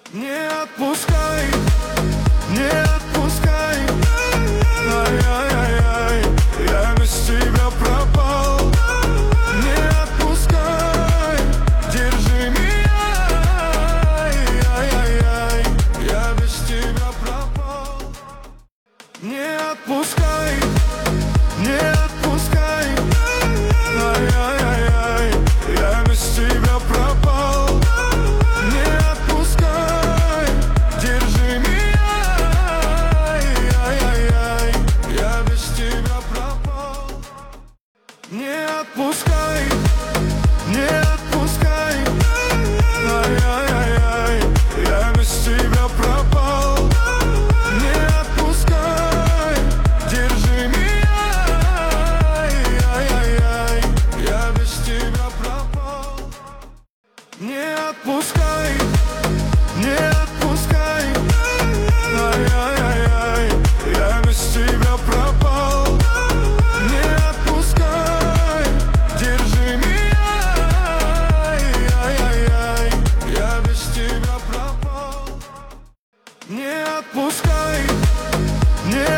Не отпускай, не отпускай. Ай-яй-яй-яй, я без тебя пропал. Не отпускай, держи меня. Ай-яй-яй, я без тебя пропал. Не отпускай, не отпускай. Ай-яй-яй-яй, я без тебя пропал. Не отпускай, держи меня. Ай-яй-яй, я без тебя пропал. Не отпускай, не отпускай. Ай-яй-яй, я без тебя пропал. Не отпускай, держи меня. Ай-яй-яй, я без тебя пропал. Не отпускай, не отпускай. Ай-яй-яй, я без тебя пропал. Не отпускай, держи меня. Ай-яй-яй, я без тебя пропал. Не отпускай, не